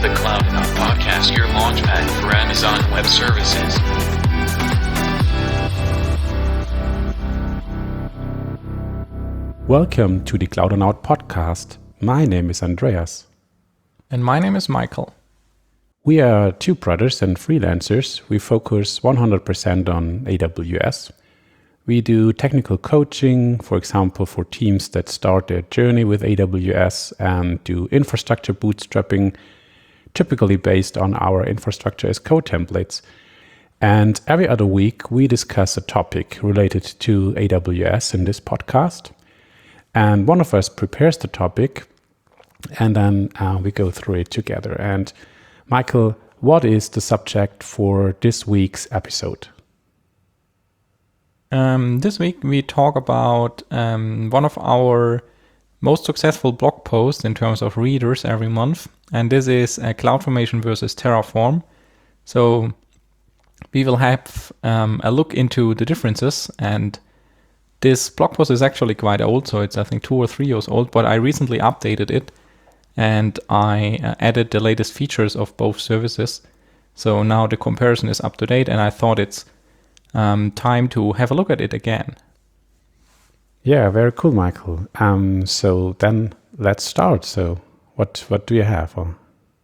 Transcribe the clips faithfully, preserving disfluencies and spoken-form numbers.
the CloudNow Podcast, your launchpad for Amazon Web Services. Welcome to the CloudNow Podcast. My name is Andreas. And my name is Michael. We are two brothers and freelancers. We focus one hundred percent on A W S. We do technical coaching, for example, for teams that start their journey with A W S, and do infrastructure bootstrapping, typically based on our infrastructure as code templates. And every other week, we discuss a topic related to A W S in this podcast. And one of us prepares the topic, and then uh, we go through it together. And Michael, what is the subject for this week's episode? Um, this week we talk about um, one of our most successful blog posts in terms of readers every month, and this is uh, CloudFormation versus Terraform. So we will have um, a look into the differences, and this blog post is actually quite old, so it's I think two or three years old, but I recently updated it and I uh, added the latest features of both services. So now the comparison is up to date, and I thought it's Um, time to have a look at it again. Yeah, very cool, Michael. Um, so then let's start. So what what do you have? Or?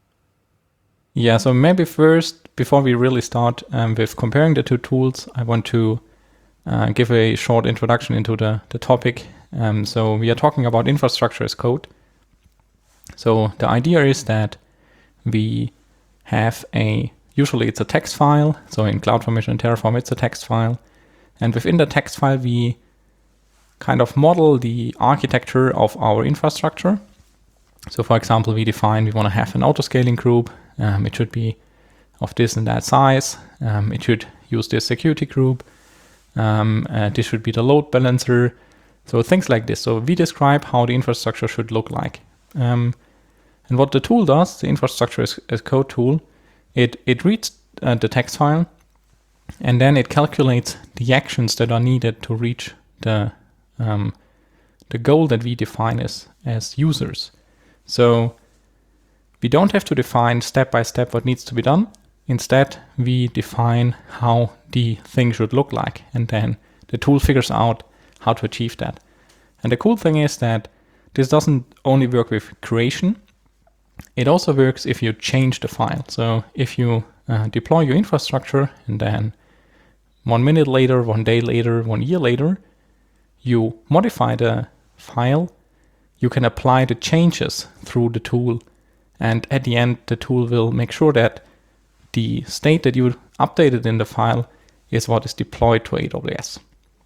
Yeah, so maybe first, before we really start um, with comparing the two tools, I want to uh, give a short introduction into the, the topic. Um, so we are talking about infrastructure as code. So the idea is that we have a Usually it's a text file. So in CloudFormation and Terraform, it's a text file. And within the text file, we kind of model the architecture of our infrastructure. So for example, we define we want to have an autoscaling group. Um, it should be of this and that size. Um, it should use this security group. Um, uh, this should be the load balancer. So things like this. So we describe how the infrastructure should look like. Um, and what the tool does, the infrastructure as, as code tool, It it reads uh, the text file, and then it calculates the actions that are needed to reach the um, the goal that we define as as users. So we don't have to define step by step what needs to be done. Instead, we define how the thing should look like, and then the tool figures out how to achieve that. And the cool thing is that this doesn't only work with creation. It also works if you change the file. So if you uh, deploy your infrastructure and then one minute later, one day later, one year later, you modify the file, you can apply the changes through the tool. And at the end, the tool will make sure that the state that you updated in the file is what is deployed to A W S.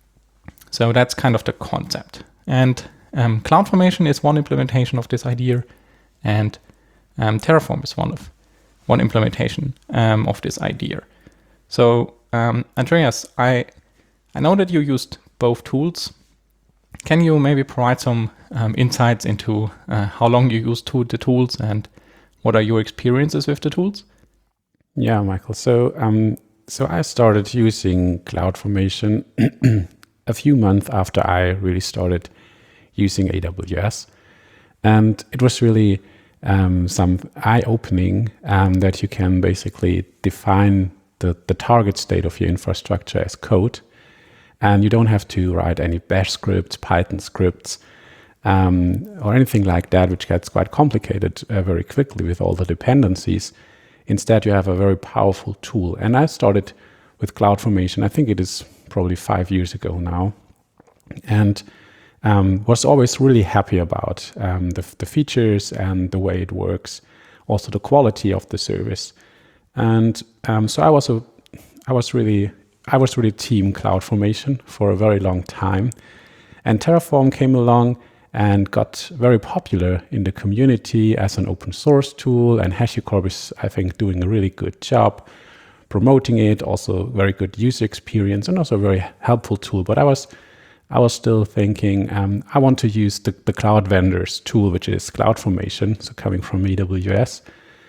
So that's kind of the concept. And um, CloudFormation is one implementation of this idea, and Um, Terraform is one of one implementation um, of this idea. So um, Andreas, I I know that you used both tools. Can you maybe provide some um, insights into uh, how long you used to the tools and what are your experiences with the tools? Yeah, Michael. So um, so I started using CloudFormation a few months after I really started using A W S, and it was really Um, some eye-opening um, that you can basically define the, the target state of your infrastructure as code, and you don't have to write any bash scripts, Python scripts, um, or anything like that, which gets quite complicated uh, very quickly with all the dependencies. Instead, you have a very powerful tool. And I started with CloudFormation, I think it is probably five years ago now, and Um, was always really happy about um, the, the features and the way it works, also the quality of the service. And um, so I was a, I was really, I was really team CloudFormation for a very long time. And Terraform came along and got very popular in the community as an open source tool. And HashiCorp is, I think, doing a really good job promoting it. Also, very good user experience and also a very helpful tool. But I was I was still thinking, um, I want to use the, the cloud vendors tool, which is CloudFormation, so coming from A W S.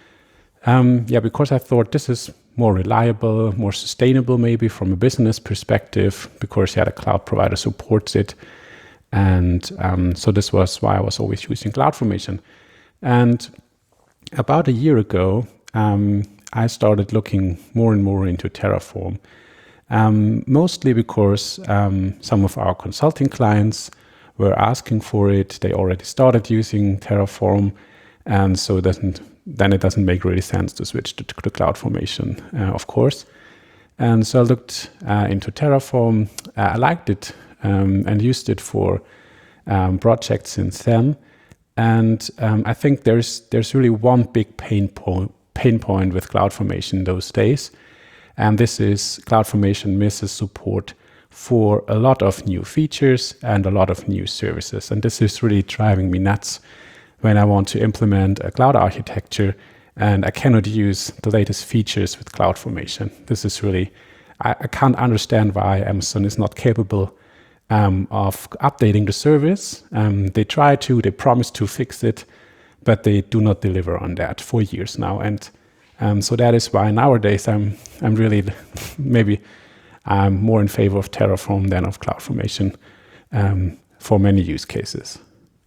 Um, yeah, because I thought this is more reliable, more sustainable maybe from a business perspective, because yeah, the cloud provider supports it. And um, so this was why I was always using CloudFormation. And about a year ago, um, I started looking more and more into Terraform, um, mostly because um, some of our consulting clients were asking for it. They already started using Terraform, and so it doesn't, then it doesn't make really sense to switch to, to CloudFormation, uh, of course. And so I looked uh, into Terraform. Uh, I liked it um, and used it for um, projects since then. And um, I think there's there's really one big pain point pain point with CloudFormation those days, and this is CloudFormation misses support for a lot of new features and a lot of new services. And this is really driving me nuts when I want to implement a cloud architecture and I cannot use the latest features with CloudFormation. This is really, I, I can't understand why Amazon is not capable Um, of updating the service. Um, they try to, they promise to fix it, but they do not deliver on that for years now. And um, so that is why nowadays I'm I'm really maybe I'm more in favor of Terraform than of CloudFormation um, for many use cases.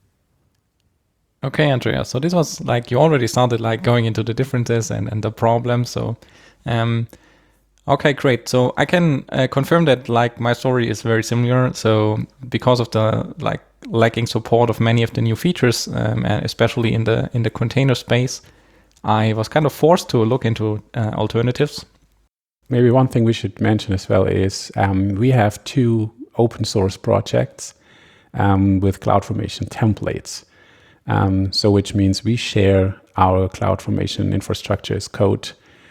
Okay, Andreas. So this was like you already started like going into the differences and, and the problems. So um, okay, great. So I can uh, confirm that like my story is very similar. So because of the like lacking support of many of the new features, um, and especially in the in the container space, I was kind of forced to look into uh, alternatives. Maybe one thing we should mention as well is um, we have two open source projects um, with CloudFormation templates. Um, so which means we share our CloudFormation infrastructure as code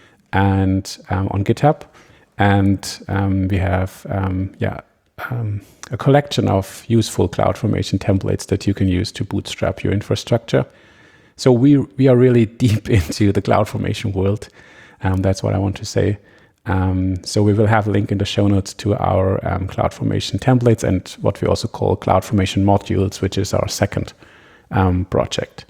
and um, on GitHub, and um, we have um, yeah um, a collection of useful CloudFormation templates that you can use to bootstrap your infrastructure. So we we are really deep into the CloudFormation world. Um, that's what I want to say. Um, so we will have a link in the show notes to our um, CloudFormation templates and what we also call CloudFormation modules, which is our second um, project.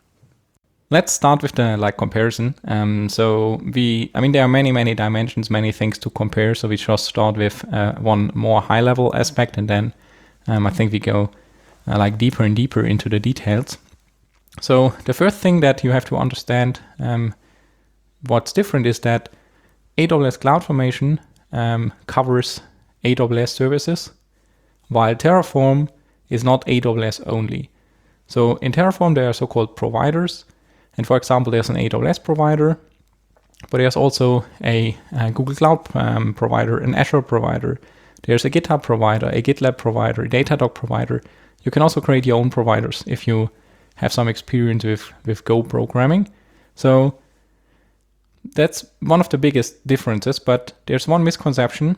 Let's start with the like comparison. Um, so we, I mean, there are many, many dimensions, many things to compare. So we just start with uh, one more high level aspect, and then um, I think we go uh, like deeper and deeper into the details. So the first thing that you have to understand, um, what's different is that A W S CloudFormation um, covers A W S services, while Terraform is not A W S only. So in Terraform, there are so-called providers. And for example, there's an A W S provider, but there's also a, a Google Cloud um, provider, an Azure provider. There's a GitHub provider, a GitLab provider, a Datadog provider. You can also create your own providers if you have some experience with, with Go programming. So that's one of the biggest differences, but there's one misconception.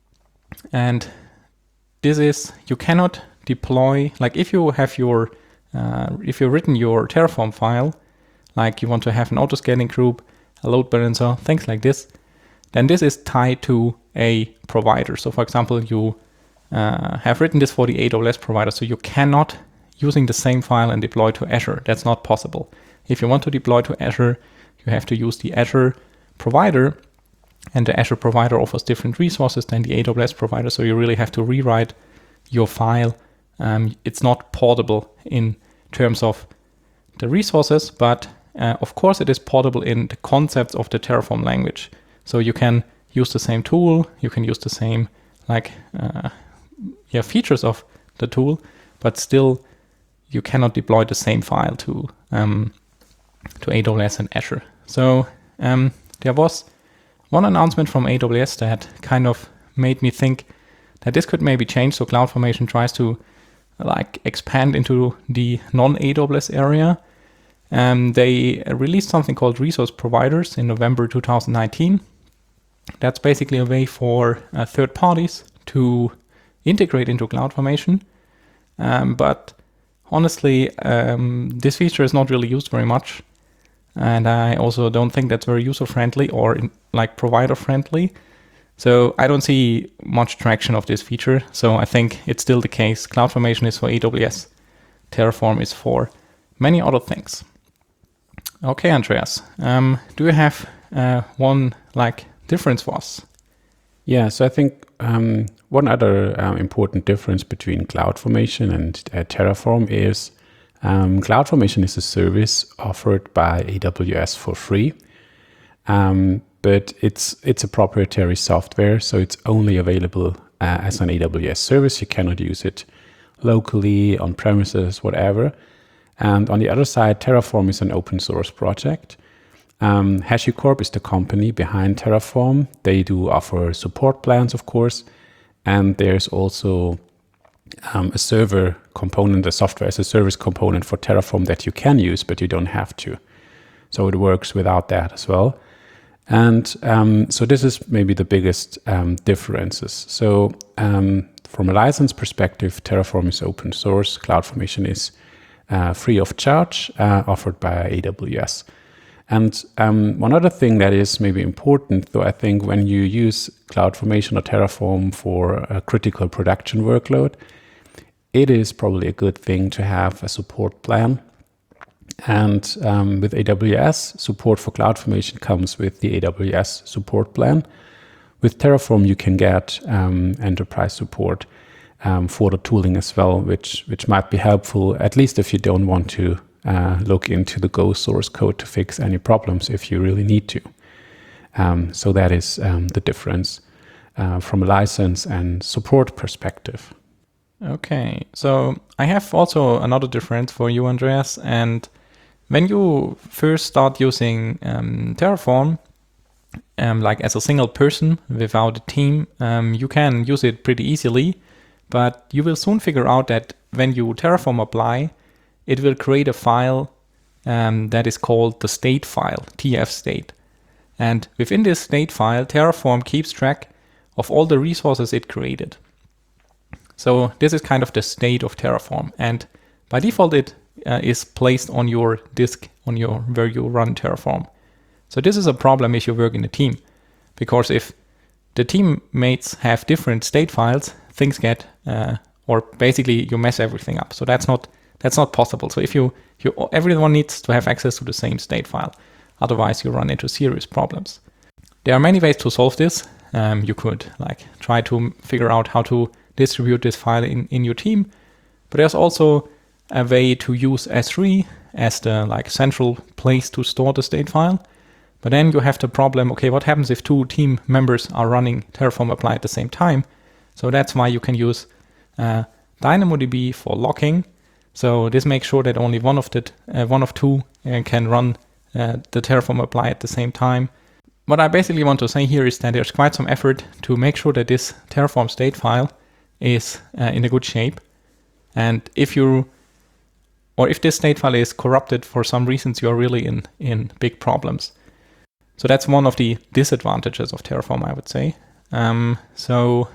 And this is you cannot deploy, like if you have your, uh, if you've written your Terraform file, like you want to have an auto-scaling group, a load balancer, things like this, then this is tied to a provider. So for example, you uh, have written this for the A W S provider, so you cannot, using the same file and deploy to Azure. That's not possible. If you want to deploy to Azure, you have to use the Azure provider, and the Azure provider offers different resources than the A W S provider, so you really have to rewrite your file. Um, it's not portable in terms of the resources, but Uh, of course, it is portable in the concepts of the Terraform language. So you can use the same tool, you can use the same like uh, yeah features of the tool, but still you cannot deploy the same file to um, to A W S and Azure. So um, there was one announcement from A W S that kind of made me think that this could maybe change. So CloudFormation tries to like expand into the non-A W S area. Um, they released something called Resource Providers in November two thousand nineteen. That's basically a way for uh, third parties to integrate into CloudFormation. Um, but honestly, um, this feature is not really used very much. And I also don't think that's very user-friendly or in, like provider-friendly. So I don't see much traction of this feature. So I think it's still the case. CloudFormation is for A W S. Terraform is for many other things. Okay, Andreas, um, do you have uh, one like difference for us? Yeah, so I think um, one other um, important difference between CloudFormation and uh, Terraform is Um, CloudFormation is a service offered by A W S for free, um, but it's it's a proprietary software, so it's only available uh, as an A W S service. You cannot use it locally, on premises, whatever. And on the other side, Terraform is an open source project. Um, HashiCorp is the company behind Terraform. They do offer support plans, of course, and there's also um, a server component, a software as a service component for Terraform that you can use, but you don't have to. So it works without that as well. And um, so this is maybe the biggest um, differences. So um, from a license perspective, Terraform is open source. CloudFormation is uh, free of charge, uh, offered by A W S. And um, one other thing that is maybe important, though, I think when you use CloudFormation or Terraform for a critical production workload, it is probably a good thing to have a support plan. And um, with A W S, support for CloudFormation comes with the A W S support plan. With Terraform, you can get um, enterprise support um, for the tooling as well, which which might be helpful, at least if you don't want to uh, look into the Go source code to fix any problems if you really need to. Um, so that is um, the difference uh, from a license and support perspective. Okay, so I have also another difference for you, Andreas. And when you first start using um, Terraform, um, like as a single person without a team, um, you can use it pretty easily, but you will soon figure out that when you Terraform apply, it will create a file um, that is called the state file, T F state. And within this state file, Terraform keeps track of all the resources it created. So this is kind of the state of Terraform. And by default, it uh, is placed on your disk, on your where you run Terraform. So this is a problem if you work in a team, because if the teammates have different state files, things get, uh, or basically you mess everything up. So that's not that's not possible. So if you, you everyone needs to have access to the same state file, otherwise you run into serious problems. There are many ways to solve this. Um, you could like try to figure out how to distribute this file in, in your team, but there's also a way to use S three as the like central place to store the state file. But then you have the problem, okay, what happens if two team members are running Terraform apply at the same time? So that's why you can use uh, DynamoDB for locking. So this makes sure that only one of the uh, one of two uh, can run uh, the Terraform apply at the same time. What I basically want to say here is that there's quite some effort to make sure that this Terraform state file is uh, in a good shape. And if you, or if this state file is corrupted for some reasons, you're really in, in big problems. So that's one of the disadvantages of Terraform, I would say. Um, so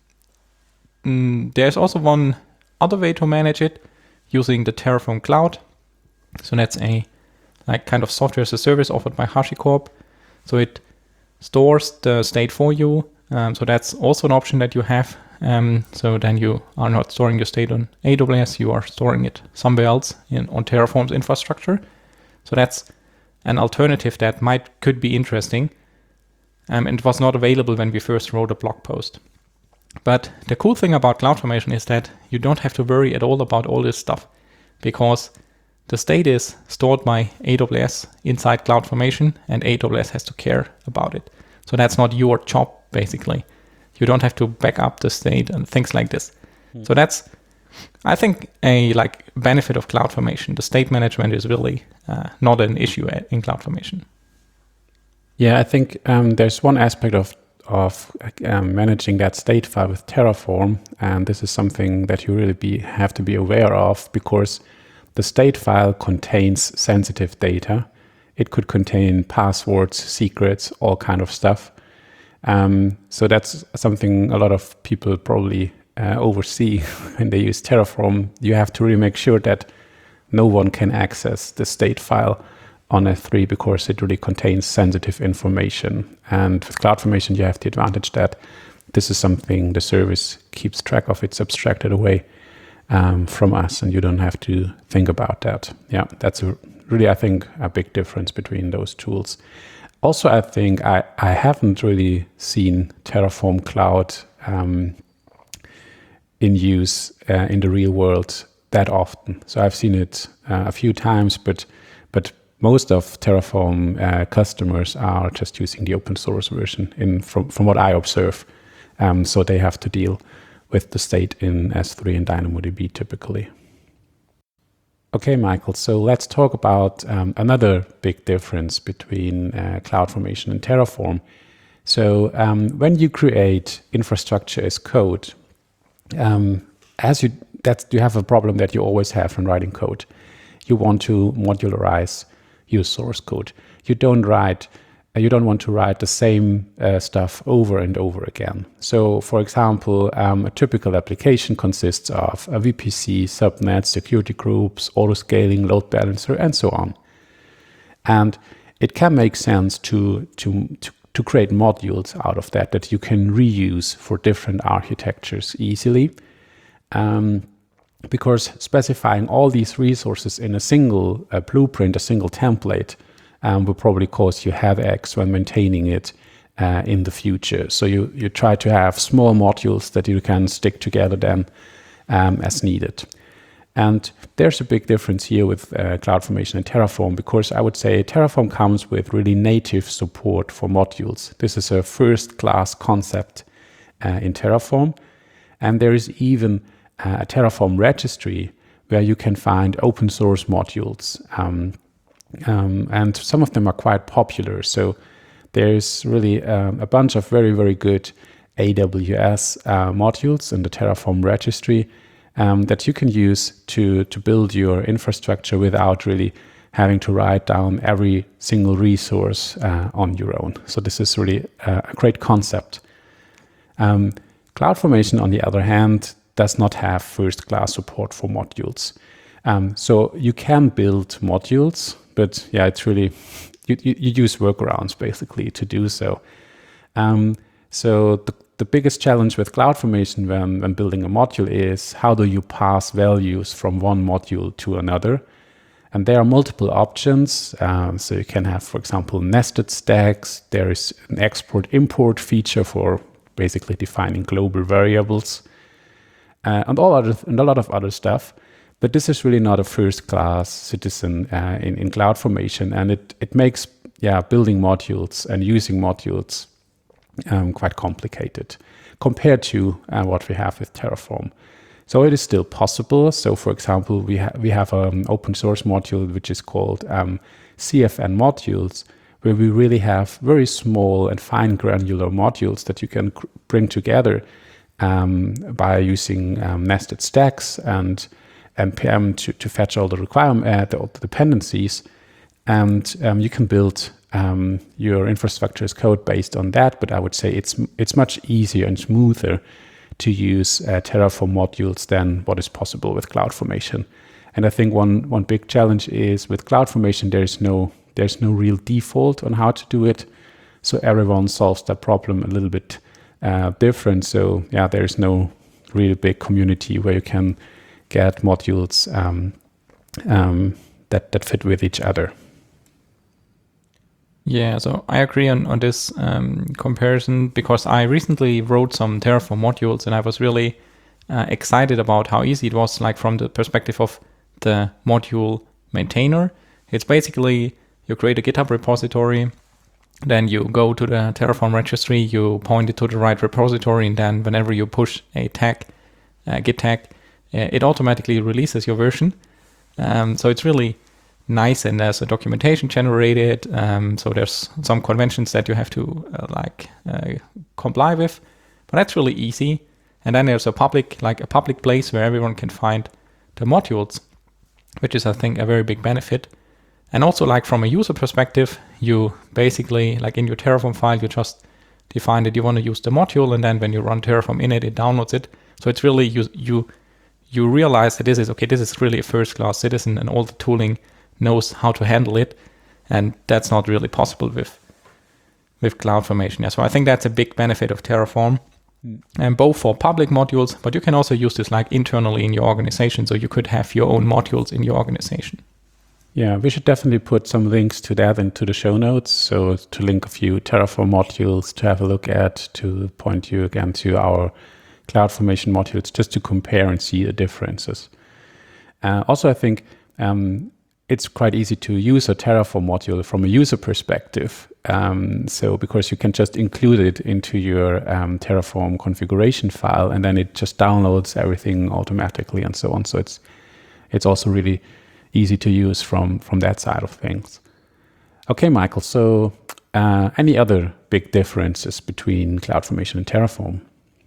mm, there's also one other way to manage it using the Terraform Cloud. So that's a like kind of software as a service offered by HashiCorp. So it stores the state for you. Um, so that's also an option that you have. Um, so then you are not storing your state on A W S, you are storing it somewhere else in on Terraform's infrastructure. So that's an alternative that might could be interesting. Um, and it was not available when we first wrote a blog post. But the cool thing about CloudFormation is that you don't have to worry at all about all this stuff, because the state is stored by A W S inside CloudFormation, and A W S has to care about it. So that's not your job, basically. You don't have to back up the state and things like this. Mm. So that's, I think, a like benefit of CloudFormation. The state management is really uh, not an issue in CloudFormation. Yeah, I think um, there's one aspect of of um, managing that state file with Terraform, and this is something that you really be have to be aware of, because the state file contains sensitive data. It could contain passwords, secrets, all kind of stuff. Um, so that's something a lot of people probably uh, oversee when they use Terraform. You have to really make sure that no one can access the state file on S three, because it really contains sensitive information. And with CloudFormation, you have the advantage that this is something the service keeps track of. It's abstracted away um, from us, and you don't have to think about that. Yeah, that's a, really, I think, a big difference between those tools. Also, I think I, I haven't really seen Terraform Cloud um, in use uh, in the real world that often. So I've seen it uh, a few times, but but most of Terraform uh, customers are just using the open source version in from, from what I observe. Um, so they have to deal with the state in S three and DynamoDB typically. Okay, Michael, so let's talk about um, another big difference between uh, CloudFormation and Terraform. So um, when you create infrastructure as code, um, as you that's you have a problem that you always have when writing code. You want to modularize your source code. You don't write, uh, you don't want to write the same uh, stuff over and over again. So, for example, um, a typical application consists of a V P C, subnets, security groups, auto-scaling, load balancer, and so on. And it can make sense to to to to create modules out of that that you can reuse for different architectures easily. Um, because specifying all these resources in a single uh, blueprint, a single template, um, will probably cause you headaches when maintaining it uh, in the future. So you, you try to have small modules that you can stick together then um, as needed. And there's a big difference here with uh, CloudFormation and Terraform, because I would say Terraform comes with really native support for modules. This is a first-class concept uh, in Terraform. And there is even a Terraform registry where you can find open source modules. Um, um, and some of them are quite popular. So there's really um, a bunch of very, very good A W S uh, modules in the Terraform registry um, that you can use to, to build your infrastructure without really having to write down every single resource uh, on your own. So this is really a, a great concept. Um, CloudFormation, on the other hand, does not have first-class support for modules. Um, so you can build modules, but yeah, it's really, you, you, you use workarounds basically to do so. Um, so the, the biggest challenge with CloudFormation when, when building a module is how do you pass values from one module to another? And there are multiple options. Um, so you can have, for example, nested stacks. There is an export-import feature for basically defining global variables. Uh, and all other and a lot of other stuff, but this is really not a first-class citizen uh, in in CloudFormation, and it it makes yeah building modules and using modules um, quite complicated compared to uh, what we have with Terraform. So it is still possible. So for example, we have we have an open source module which is called um, C F N modules, where we really have very small and fine granular modules that you can bring together Um, by using um, nested stacks and N P M to, to fetch all the requirements, uh, the, all the dependencies, and um, you can build um, your infrastructure as code based on that. But I would say it's it's much easier and smoother to use uh, Terraform modules than what is possible with CloudFormation. And I think one one big challenge is with CloudFormation there is no there's no real default on how to do it, so everyone solves that problem a little bit Uh, different. So yeah, there's no really big community where you can get modules um, um, that that fit with each other. Yeah, so I agree on on this um, comparison, because I recently wrote some Terraform modules and I was really uh, excited about how easy it was, like from the perspective of the module maintainer. It's basically you create a GitHub repository. Then you go to the Terraform registry, you point it to the right repository, and then whenever you push a tag, a Git tag, uh, it automatically releases your version. Um, so it's really nice, and there's a documentation generated. Um, so there's some conventions that you have to uh, like uh, comply with, but that's really easy. And then there's a public, like a public place where everyone can find the modules, which is, I think, a very big benefit. And also, like from a user perspective, you basically, like in your Terraform file, you just define that you want to use the module, and then when you run Terraform init, it downloads it. So it's really, you you you realize that this is, okay, this is really a first-class citizen, and all the tooling knows how to handle it. And that's not really possible with, with CloudFormation. Yeah, so I think that's a big benefit of Terraform, mm. and both for public modules, but you can also use this like internally in your organization. So you could have your own modules in your organization. Yeah, we should definitely put some links to that into the show notes. So to link a few Terraform modules to have a look at, to point you again to our CloudFormation modules, just to compare and see the differences. Uh, also, I think um, it's quite easy to use a Terraform module from a user perspective. Um, so because you can just include it into your um, Terraform configuration file, and then it just downloads everything automatically and so on. So it's it's also really easy to use from from that side of things. Okay, Michael. So uh, any other big differences between CloudFormation and Terraform?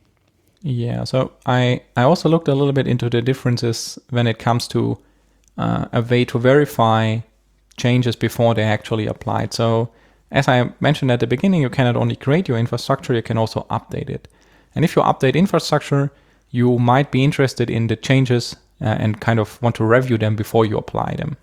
Yeah. So I I also looked a little bit into the differences when it comes to uh, a way to verify changes before they're actually applied. So as I mentioned at the beginning, you cannot only create your infrastructure, you can also update it. And if you update infrastructure, you might be interested in the changes uh, and kind of want to review them before you apply them.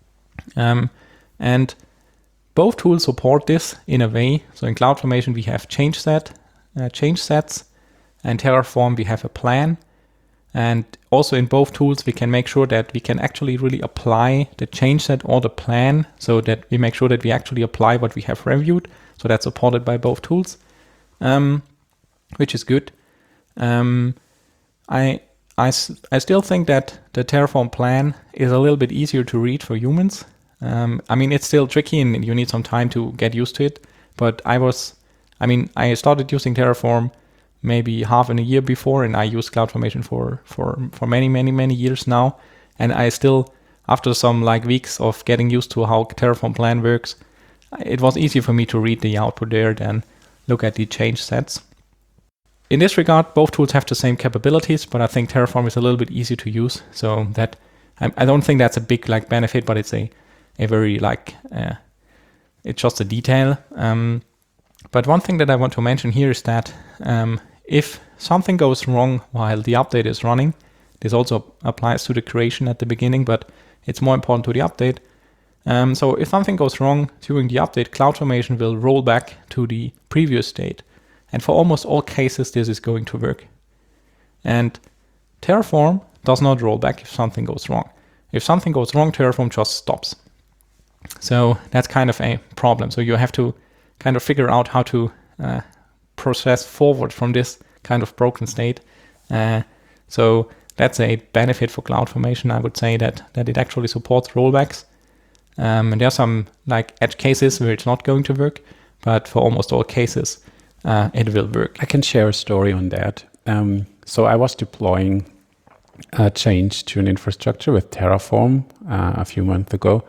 Um, and both tools support this in a way. So in CloudFormation, we have change set, uh, change sets, and Terraform, we have a plan. And also in both tools, we can make sure that we can actually really apply the change set or the plan, so that we make sure that we actually apply what we have reviewed. So that's supported by both tools, um, which is good. Um, I, I, I still think that the Terraform plan is a little bit easier to read for humans. Um, I mean, it's still tricky and you need some time to get used to it. But I was, I mean, I started using Terraform maybe half in a year before, and I use CloudFormation for, for, for many, many, many years now. And I still, after some like weeks of getting used to how Terraform plan works, it was easy for me to read the output there than look at the change sets. In this regard, both tools have the same capabilities, but I think Terraform is a little bit easier to use. So that, I, I don't think that's a big like benefit, but it's a, a very like, uh, it's just a detail. Um, but one thing that I want to mention here is that um, if something goes wrong while the update is running, this also applies to the creation at the beginning, but it's more important to the update. Um, so if something goes wrong during the update, CloudFormation will roll back to the previous state. And for almost all cases, this is going to work. And Terraform does not roll back if something goes wrong. If something goes wrong, Terraform just stops. So that's kind of a problem. So you have to kind of figure out how to uh, process forward from this kind of broken state. Uh, so that's a benefit for CloudFormation. I would say that that it actually supports rollbacks. Um, and there are some like edge cases where it's not going to work, but for almost all cases, uh, it will work. I can share a story on that. Um, so I was deploying a change to an infrastructure with Terraform uh, a few months ago,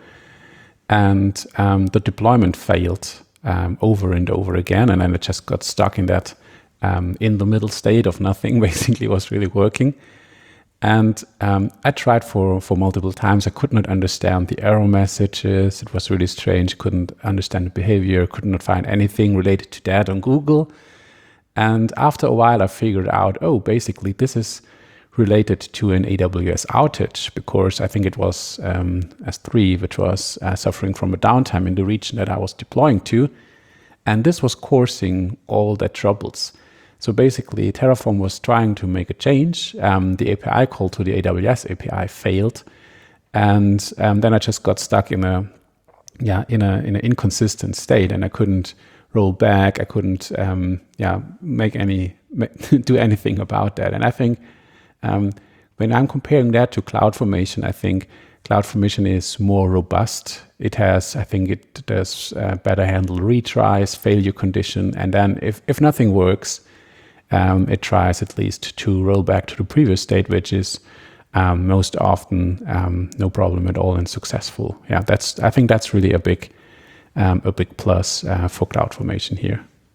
and um, the deployment failed um, over and over again, and then it just got stuck in that um, in the middle state of nothing. Basically, was really working. And um, I tried for, for multiple times. I could not understand the error messages. It was really strange. Couldn't understand the behavior. Could not find anything related to that on Google. And after a while, I figured out, oh, basically, this is related to an A W S outage, because I think it was um, S three, which was uh, suffering from a downtime in the region that I was deploying to. And this was causing all the troubles. So basically, Terraform was trying to make a change. Um, the A P I call to the A W S A P I failed, and um, then I just got stuck in a, yeah, in a in an inconsistent state, and I couldn't roll back. I couldn't, um, yeah, make any do anything about that. And I think um, when I'm comparing that to CloudFormation, I think CloudFormation is more robust. It has, I think, it does uh, better handle retries, failure condition, and then if if nothing works, Um, it tries at least to roll back to the previous state, which is um, most often um, no problem at all and successful. Yeah, that's. I think that's really a big, um, a big plus uh, for CloudFormation here.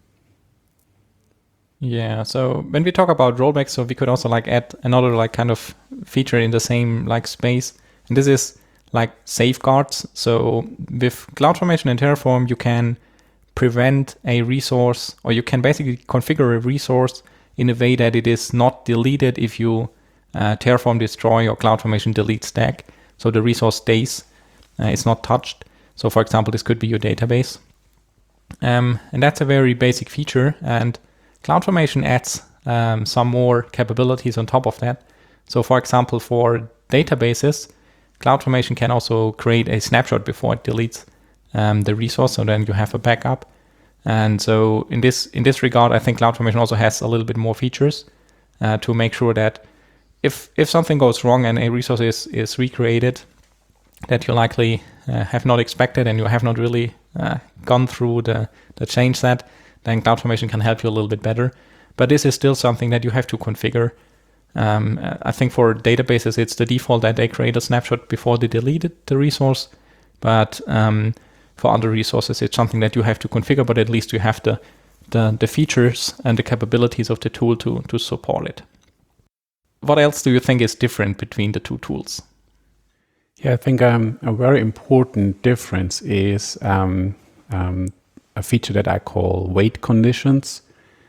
Yeah. So when we talk about rollbacks, so we could also like add another like kind of feature in the same like space, and this is like safeguards. So with CloudFormation and Terraform, you can prevent a resource, or you can basically configure a resource in a way that it is not deleted if you uh, Terraform destroy or CloudFormation delete stack. So the resource stays, uh, it's not touched. So for example, this could be your database. Um, and that's a very basic feature. And CloudFormation adds um, some more capabilities on top of that. So for example, for databases, CloudFormation can also create a snapshot before it deletes Um, the resource, so then you have a backup. And so in this in this regard, I think CloudFormation also has a little bit more features uh, to make sure that if if something goes wrong and a resource is, is recreated that you likely uh, have not expected and you have not really uh, gone through the, the change set, then CloudFormation can help you a little bit better. But this is still something that you have to configure. Um, I think for databases, it's the default that they create a snapshot before they deleted the resource. But um, for other resources, it's something that you have to configure, but at least you have the, the, the features and the capabilities of the tool to, to support it. What else do you think is different between the two tools? Yeah, I think um, a very important difference is um, um, a feature that I call wait conditions.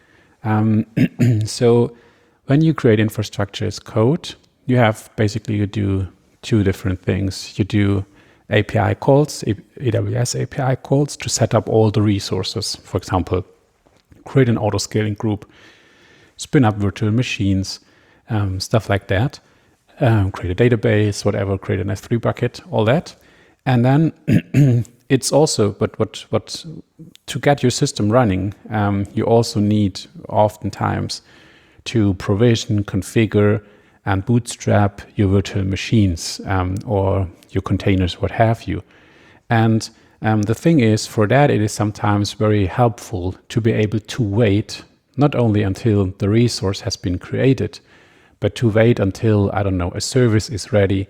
Um, so when you create infrastructure as code, you have basically you do two different things. You do A P I calls, A W S A P I calls to set up all the resources. For example, create an auto-scaling group, spin up virtual machines, um, stuff like that. Um, create a database, whatever, create an S three bucket, all that. And then it's also, but what, what to get your system running, um, you also need oftentimes to provision, configure, and bootstrap your virtual machines um, or your containers, what have you. And um, the thing is, for that, it is sometimes very helpful to be able to wait not only until the resource has been created, but to wait until, I don't know, a service is ready,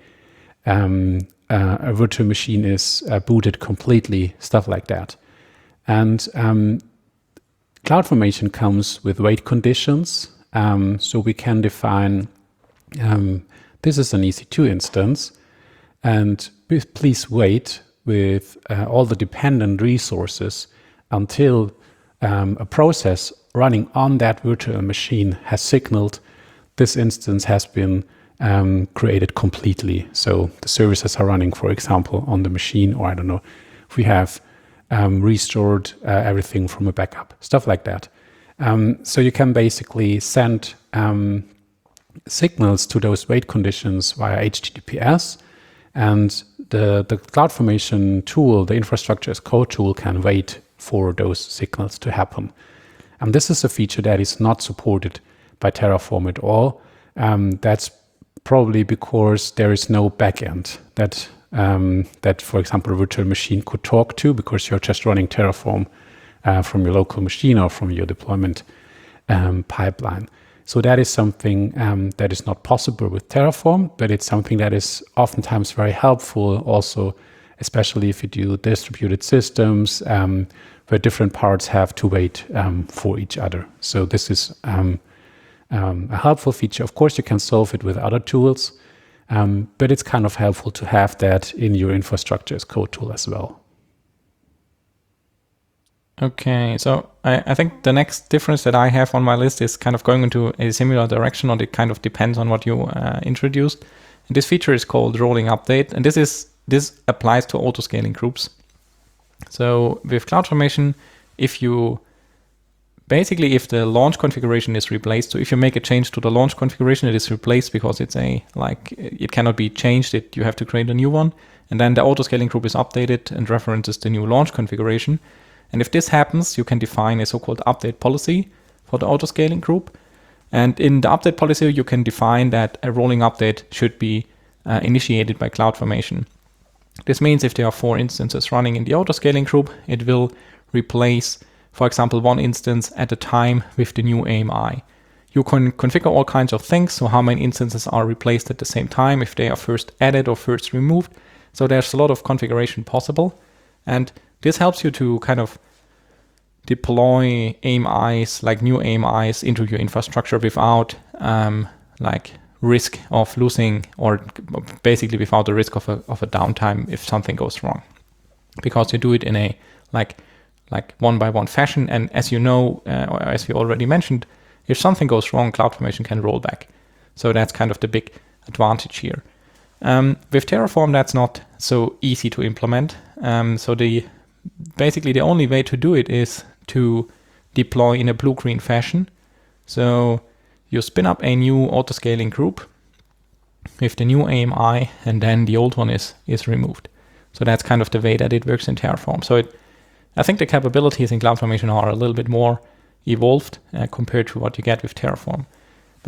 um, uh, a virtual machine is uh, booted completely, stuff like that. And um, CloudFormation comes with wait conditions. Um, so we can define, um, this is an E C two instance, and please wait with uh, all the dependent resources until um, a process running on that virtual machine has signaled this instance has been um, created completely. So the services are running, for example, on the machine, or I don't know, if we have um, restored uh, everything from a backup, stuff like that. Um, so you can basically send um, signals to those wait conditions via H T T P S, and the, the CloudFormation tool, the infrastructure as code tool, can wait for those signals to happen. And this is a feature that is not supported by Terraform at all. Um, that's probably because there is no backend that, um, that, for example, a virtual machine could talk to, because you're just running Terraform uh, from your local machine or from your deployment um, pipeline. So that is something um, that is not possible with Terraform, but it's something that is oftentimes very helpful also, especially if you do distributed systems um, where different parts have to wait um, for each other. So this is um, Um, a helpful feature. Of course, you can solve it with other tools, um, but it's kind of helpful to have that in your infrastructure as code tool as well. Okay, so I, I think the next difference that I have on my list is kind of going into a similar direction, or it kind of depends on what you uh, introduced. And this feature is called rolling update, and this is this applies to auto-scaling groups. So with CloudFormation, if you Basically, if the launch configuration is replaced, so if you make a change to the launch configuration, it is replaced because it's a, like, it cannot be changed, it, you have to create a new one. And then the auto-scaling group is updated and references the new launch configuration. And if this happens, you can define a so-called update policy for the auto-scaling group. And in the update policy, you can define that a rolling update should be uh, initiated by CloudFormation. This means if there are four instances running in the auto-scaling group, it will replace, for example, one instance at a time with the new A M I. You can configure all kinds of things, so how many instances are replaced at the same time, if they are first added or first removed. So there's a lot of configuration possible. And this helps you to kind of deploy A M Is, like new A M Is, into your infrastructure without um, like risk of losing, or basically without the risk of a, of a downtime if something goes wrong. Because you do it in a like like one by one fashion. And as you know, uh, or as we already mentioned, if something goes wrong, CloudFormation can roll back. So that's kind of the big advantage here. Um, with Terraform, that's not so easy to implement. Um, so the basically the only way to do it is to deploy in a blue-green fashion. So you spin up a new auto-scaling group with the new A M I, and then the old one is is removed. So that's kind of the way that it works in Terraform. So it I think the capabilities in CloudFormation are a little bit more evolved uh, compared to what you get with Terraform. But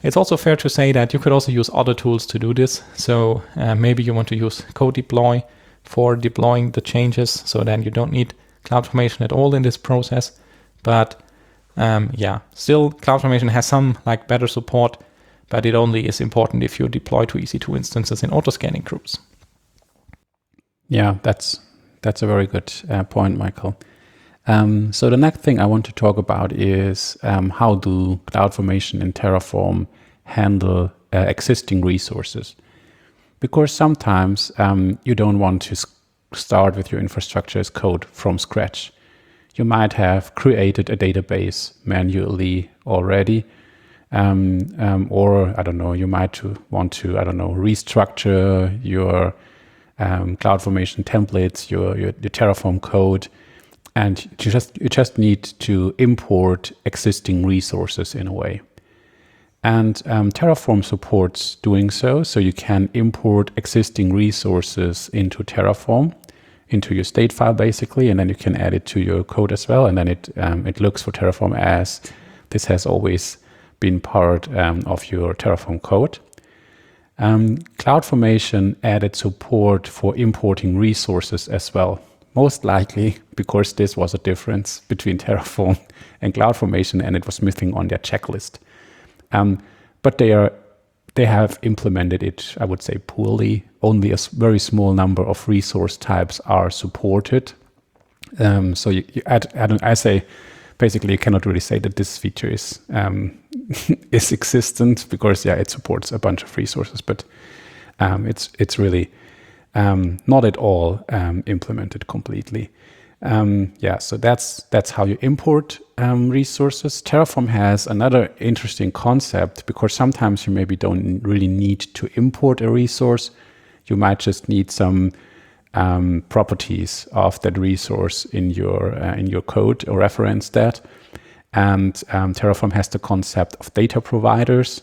it's also fair to say that you could also use other tools to do this. So uh, maybe you want to use CodeDeploy for deploying the changes, so then you don't need CloudFormation at all in this process. But um, yeah, still CloudFormation has some like better support, but it only is important if you deploy to E C two instances in auto-scaling groups. Yeah, that's that's a very good uh, point, Michael. Um, so the next thing I want to talk about is um, how do CloudFormation and Terraform handle uh, existing resources? Because sometimes um, you don't want to start with your infrastructure as code from scratch. You might have created a database manually already, um, um, or I don't know, you might to want to, I don't know, restructure your um, CloudFormation templates, your, your, your Terraform code. And you just you just need to import existing resources in a way. And um, Terraform supports doing so. So you can import existing resources into Terraform, into your state file basically, and then you can add it to your code as well. And then it um, it looks for Terraform as this has always been part um, of your Terraform code. Um, CloudFormation added support for importing resources as well. Most likely because this was a difference between Terraform and CloudFormation, and it was missing on their checklist. Um, but they are they have implemented it, I would say, poorly. Only a very small number of resource types are supported. Um, so you, you add, add, I say, basically, you cannot really say that this feature is um, is existent because yeah, it supports a bunch of resources, but um, it's it's really Um, not at all um, implemented completely. Um, yeah, so that's that's how you import um, resources. Terraform has another interesting concept because sometimes you maybe don't really need to import a resource. You might just need some um, properties of that resource in your uh, in your code or reference that. And um, Terraform has the concept of data providers.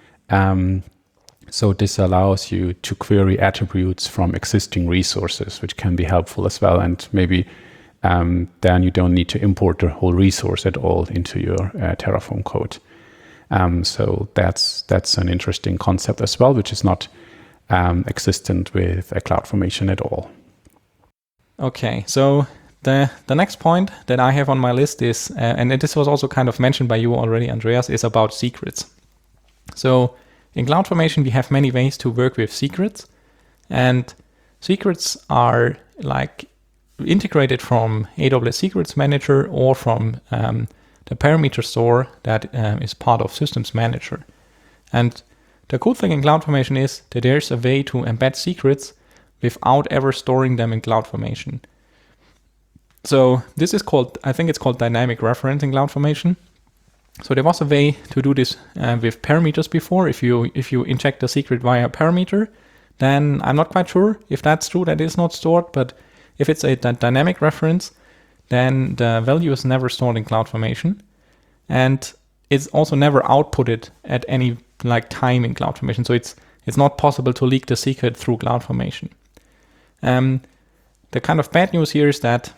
Um, So this allows you to query attributes from existing resources, which can be helpful as well. And maybe um, then you don't need to import the whole resource at all into your uh, Terraform code. Um, so that's that's an interesting concept as well, which is not um, existent with a CloudFormation at all. Okay, so the the next point that I have on my list is, uh, and this was also kind of mentioned by you already, Andreas, is about secrets. So in CloudFormation, we have many ways to work with secrets, and secrets are like integrated from A W S Secrets Manager or from um, the parameter store that um, is part of Systems Manager. And the cool thing in CloudFormation is that there's a way to embed secrets without ever storing them in CloudFormation. So this is called, I think it's called dynamic reference in CloudFormation. So there was a way to do this uh, with parameters before. If you if you inject a secret via a parameter, then I'm not quite sure if that's true, that is not stored. But if it's a d- dynamic reference, then the value is never stored in CloudFormation. And it's also never outputted at any like time in CloudFormation. So it's it's not possible to leak the secret through CloudFormation. Um, the kind of bad news here is that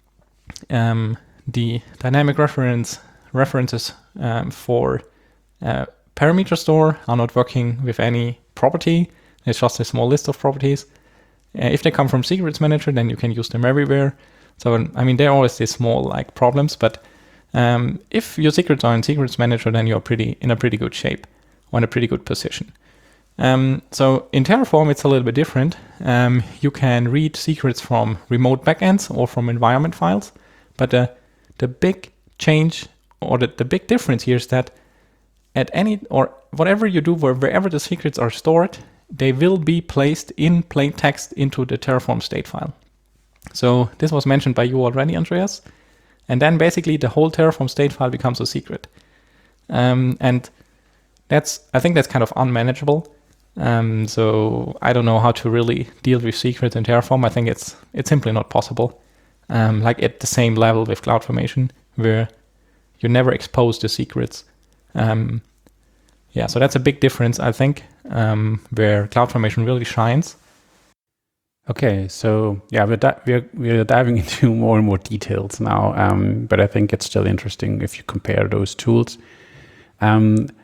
um, the dynamic reference references um, for uh, parameter store are not working with any property. It's just a small list of properties. Uh, if they come from Secrets Manager, then you can use them everywhere. So, I mean, there are always these small like problems, but um, if your secrets are in Secrets Manager, then you're pretty in a pretty good shape or in a pretty good position. Um, so in Terraform, it's a little bit different. Um, you can read secrets from remote backends or from environment files, but the the big change or the, the big difference here is that at any or whatever you do, where, wherever the secrets are stored, they will be placed in plain text into the Terraform state file. So this was mentioned by you already, Andreas. And then basically the whole Terraform state file becomes a secret. Um, and that's, I think that's kind of unmanageable. Um, so I don't know how to really deal with secrets in Terraform. I think it's it's simply not possible. Um, like at the same level with CloudFormation, where you never expose the secrets. Um, yeah, so that's a big difference, I think, um, where CloudFormation really shines. Okay, so yeah, we're, di- we're we're diving into more and more details now, um, but I think it's still interesting if you compare those tools. Um,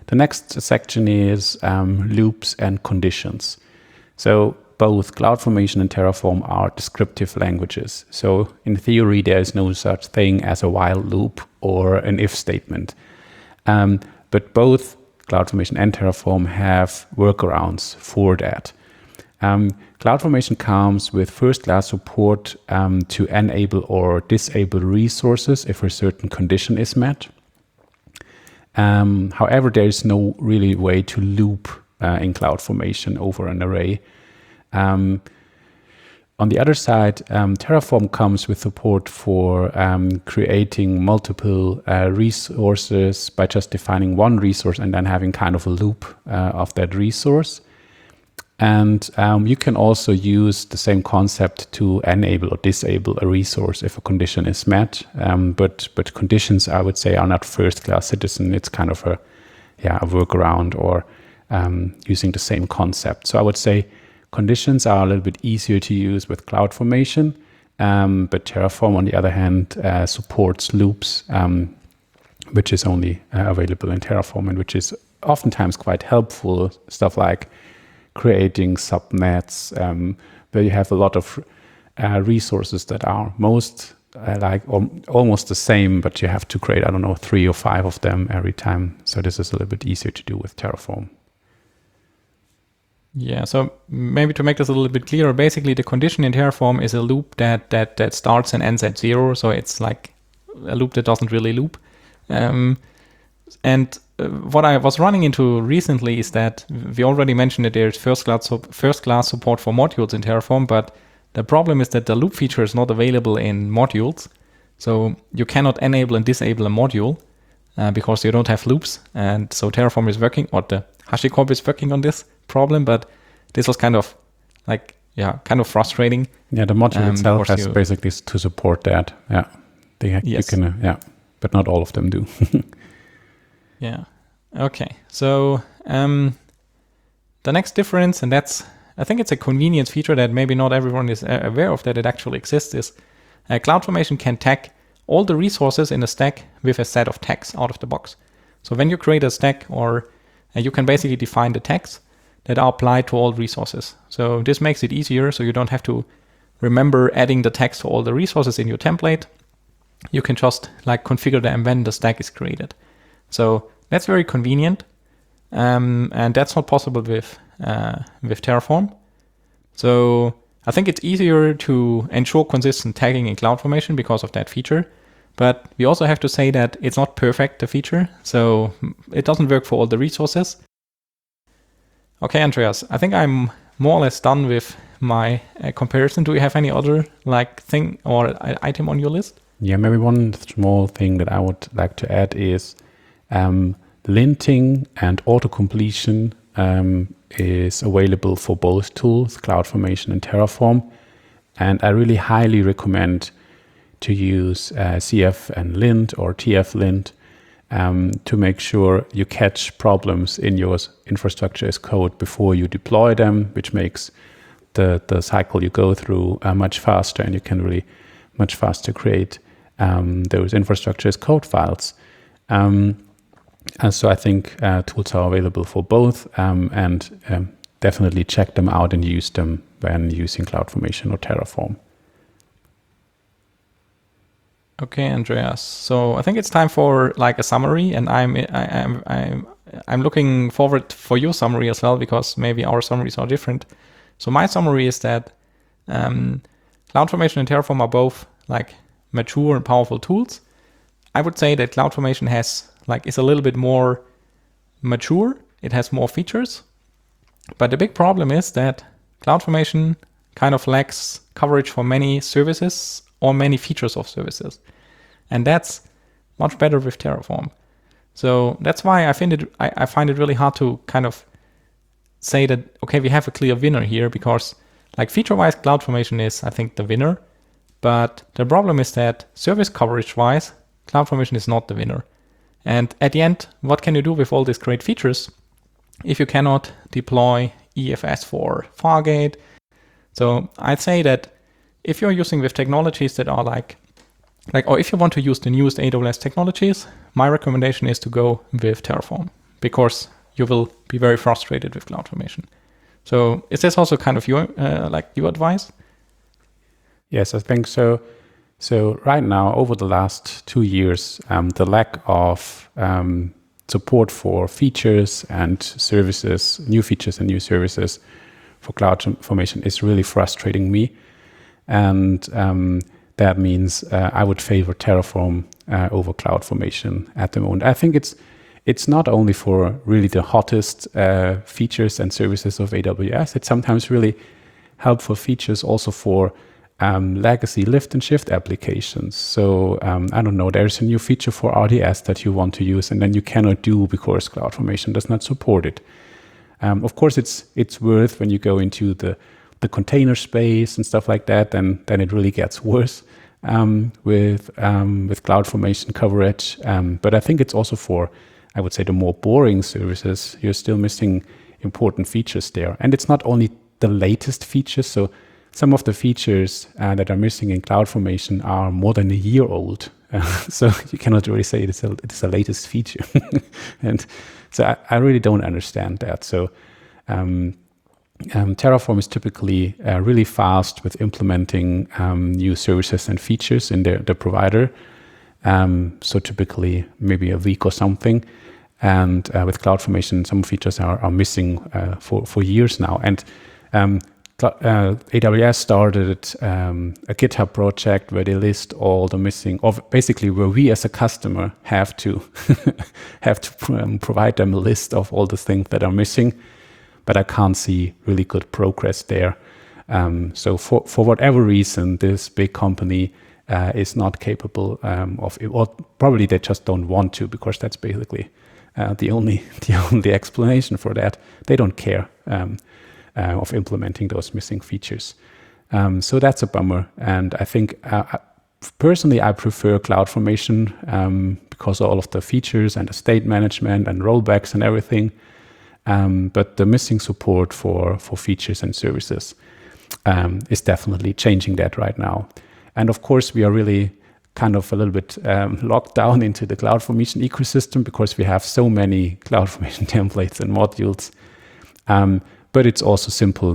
the next section is um, loops and conditions. So both CloudFormation and Terraform are descriptive languages. So in theory, there is no such thing as a while loop or an if statement. Um, but both CloudFormation and Terraform have workarounds for that. Um, CloudFormation comes with first-class support um, to enable or disable resources if a certain condition is met. Um, however, there is no really way to loop uh, in CloudFormation over an array. Um, on the other side, um, Terraform comes with support for um, creating multiple uh, resources by just defining one resource and then having kind of a loop uh, of that resource. And um, you can also use the same concept to enable or disable a resource if a condition is met. Um, but but conditions, I would say, are not first-class citizen. It's kind of a yeah a workaround or um, using the same concept. So I would say conditions are a little bit easier to use with CloudFormation, um, but Terraform, on the other hand, uh, supports loops, um, which is only uh, available in Terraform and which is oftentimes quite helpful. Stuff like creating subnets, um, where you have a lot of uh, resources that are most uh, like or, almost the same, but you have to create, I don't know, three or five of them every time. So this is a little bit easier to do with Terraform. Yeah, so maybe to make this a little bit clearer, basically the condition in Terraform is a loop that that that starts and ends at zero. So it's like a loop that doesn't really loop. Um, and uh, what I was running into recently is that we already mentioned that there's first class first class support for modules in Terraform, but the problem is that the loop feature is not available in modules. So you cannot enable and disable a module uh, because you don't have loops. And so Terraform is working, or the HashiCorp is working on this problem, but this was kind of like, yeah, kind of frustrating. Yeah, the module um, itself has you, basically to support that. Yeah, they yes. you can, uh, yeah, but not all of them do. Yeah. Okay. So um, the next difference, and that's, I think it's a convenience feature that maybe not everyone is aware of that it actually exists, is uh, CloudFormation can tag all the resources in a stack with a set of tags out of the box. So when you create a stack, or uh, you can basically define the tags that are applied to all resources. So this makes it easier, so you don't have to remember adding the tags to all the resources in your template. You can just like configure them when the stack is created. So that's very convenient, um, and that's not possible with uh, with Terraform. So I think it's easier to ensure consistent tagging in CloudFormation because of that feature. But we also have to say that it's not perfect, the feature, so it doesn't work for all the resources. Okay, Andreas, I think I'm more or less done with my uh, comparison. Do you have any other like thing or item on your list? Yeah, maybe one small thing that I would like to add is um, linting and autocompletion um, is available for both tools, CloudFormation and Terraform. And I really highly recommend to use uh, C F and lint or T F lint um, to make sure you catch problems in your infrastructure as code before you deploy them, which makes the, the cycle you go through uh, much faster, and you can really much faster create um, those infrastructure as code files. Um, and so I think uh, tools are available for both, um, and um, definitely check them out and use them when using CloudFormation or Terraform. Okay, Andreas. So I think it's time for like a summary, and I'm I, I'm I'm I'm looking forward for your summary as well, because maybe our summaries are different. So my summary is that um, CloudFormation and Terraform are both like mature and powerful tools. I would say that CloudFormation has like is a little bit more mature. It has more features, but the big problem is that CloudFormation kind of lacks coverage for many services or many features of services. And that's much better with Terraform. So that's why I find it I, I find it really hard to kind of say that, okay, we have a clear winner here, because like feature-wise, CloudFormation is, I think, the winner. But the problem is that service coverage-wise, CloudFormation is not the winner. And at the end, what can you do with all these great features if you cannot deploy E F S for Fargate? So I'd say that if you're using with technologies that are like, like, or if you want to use the newest A W S technologies, my recommendation is to go with Terraform, because you will be very frustrated with CloudFormation. So is this also kind of your uh, like your advice? Yes, I think so. So right now, over the last two years, um, the lack of um, support for features and services, new features and new services for CloudFormation is really frustrating me. And um, that means uh, I would favor Terraform uh, over CloudFormation at the moment. I think it's it's not only for really the hottest uh, features and services of A W S. It's sometimes really helpful features also for um, legacy lift and shift applications. So um, I don't know, there's a new feature for R D S that you want to use and then you cannot do because CloudFormation does not support it. Um, of course, it's it's worth when you go into the the container space and stuff like that, then then it really gets worse um, with um, with CloudFormation coverage. Um, but I think it's also for, I would say, the more boring services. You're still missing important features there, and it's not only the latest features. So some of the features uh, that are missing in CloudFormation are more than a year old. Uh, so you cannot really say it's a it's a latest feature, and so I, I really don't understand that. So. Um, Um, Terraform is typically uh, really fast with implementing um, new services and features in the, the provider. Um, so typically maybe a week or something. And uh, with CloudFormation, some features are, are missing uh, for, for years now. And um, uh, A W S started um, a GitHub project where they list all the missing, or basically where we as a customer have to have to um, provide them a list of all the things that are missing. But I can't see really good progress there. Um, so for, for whatever reason, this big company uh, is not capable um, of it, or probably they just don't want to, because that's basically uh, the only the only explanation for that. They don't care um, uh, of implementing those missing features. Um, so that's a bummer. And I think uh, personally, I prefer CloudFormation um, because of all of the features and the state management and rollbacks and everything. Um, but the missing support for, for features and services um, is definitely changing that right now. And of course, we are really kind of a little bit um, locked down into the CloudFormation ecosystem because we have so many CloudFormation templates and modules. Um, but it's also simple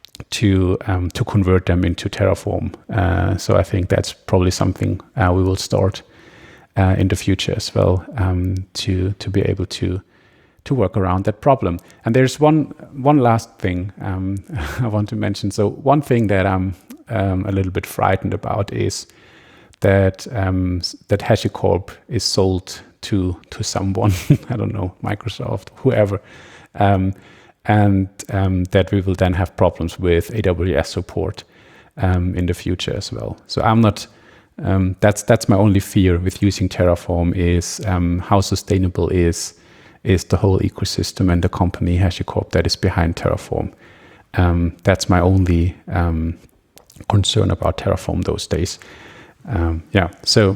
to um, to convert them into Terraform. Uh, so I think that's probably something uh, we will start uh, in the future as well, um, to to be able to to work around that problem. And there's one one last thing um, I want to mention. So one thing that I'm um, a little bit frightened about is that um, that HashiCorp is sold to to someone, I don't know, Microsoft, whoever, um, and um, that we will then have problems with A W S support um, in the future as well. So I'm not. Um, that's that's my only fear with using Terraform is um, how sustainable is. is the whole ecosystem and the company HashiCorp that is behind Terraform. Um, that's my only um, concern about Terraform those days. Um, yeah, so.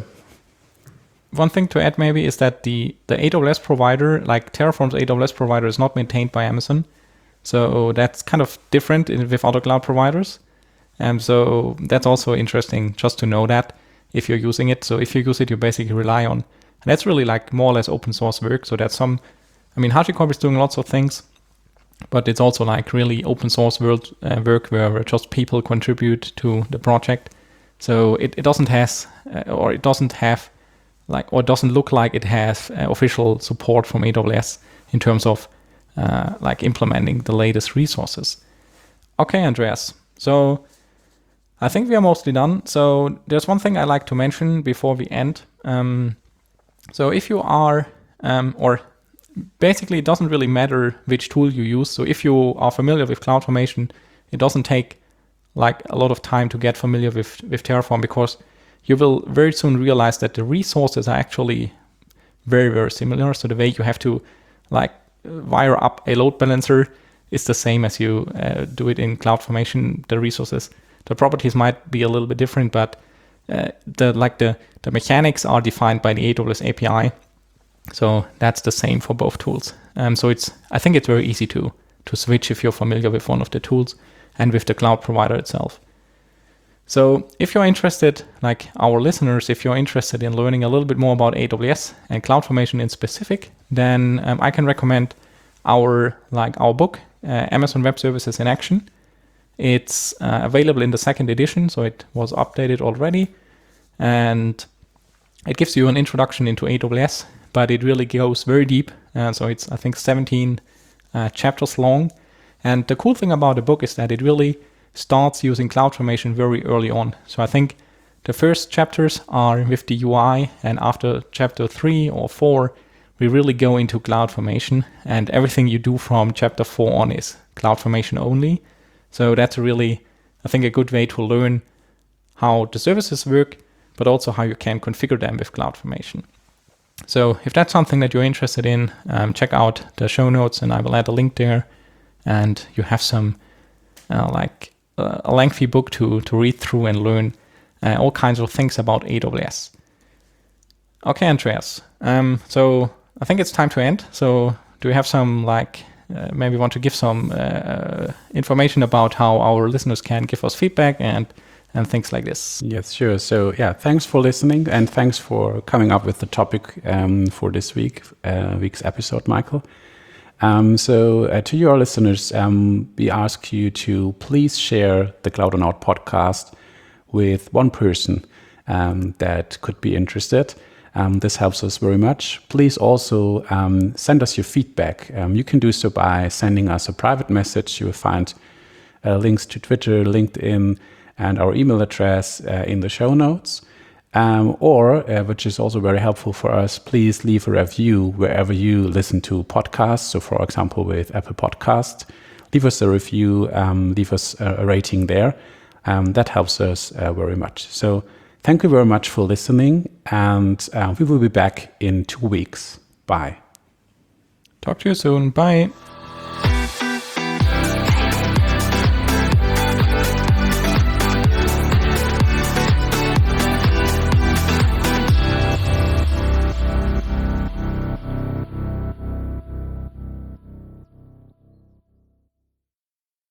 One thing to add maybe is that the, the A W S provider, like Terraform's A W S provider, is not maintained by Amazon. So that's kind of different in, with other cloud providers. And so that's also interesting just to know that if you're using it. So if you use it, you basically rely on. And that's really like more or less open source work. So that's some, I mean, HashiCorp is doing lots of things, but it's also like really open source world uh, work where just people contribute to the project. So it, it doesn't has, uh, or it doesn't have like, or it doesn't look like it has uh, official support from A W S in terms of uh, like implementing the latest resources. Okay, Andreas. So I think we are mostly done. So there's one thing I like to mention before we end. Um, So if you are, um, or basically it doesn't really matter which tool you use. So if you are familiar with CloudFormation, it doesn't take like a lot of time to get familiar with, with Terraform, because you will very soon realize that the resources are actually very, very similar. So the way you have to like wire up a load balancer is the same as you uh, do it in CloudFormation. The resources, the properties might be a little bit different, but Uh, the like the the mechanics are defined by the A W S A P I, so that's the same for both tools. Um, so it's I think it's very easy to to switch if you're familiar with one of the tools and with the cloud provider itself. So if you're interested, like our listeners, if you're interested in learning a little bit more about A W S and CloudFormation in specific, then um, I can recommend our like our book, uh, Amazon Web Services in Action. It's uh, available in the second edition, so it was updated already, and it gives you an introduction into A W S, but it really goes very deep. Uh, so it's I think seventeen uh, chapters long, and the cool thing about the book is that it really starts using CloudFormation very early on. So I think the first chapters are with the U I, and after chapter three or four, we really go into CloudFormation, and everything you do from chapter four on is CloudFormation only. So that's really, I think, a good way to learn how the services work, but also how you can configure them with CloudFormation. So if that's something that you're interested in, um, check out the show notes, and I will add a link there, and you have some uh, like a lengthy book to, to read through and learn uh, all kinds of things about A W S. Okay, Andreas. Um, so I think it's time to end. So do you have some like uh, maybe want to give some uh, information about how our listeners can give us feedback and and things like this? Yes, sure. So yeah, thanks for listening, and thanks for coming up with the topic um, for this week uh, week's episode, Michael. Um, so uh, to your listeners, um, we ask you to please share the Cloudonaut podcast with one person um, that could be interested. Um, this helps us very much. Please also um, send us your feedback. Um, you can do so by sending us a private message. You will find uh, links to Twitter, LinkedIn, and our email address uh, in the show notes. Um, or, uh, which is also very helpful for us, please leave a review wherever you listen to podcasts. So, for example, with Apple Podcasts, leave us a review, um, leave us a, a rating there. Um, that helps us uh, very much. So, thank you very much for listening, and uh, we will be back in two weeks. Bye. Talk to you soon. Bye.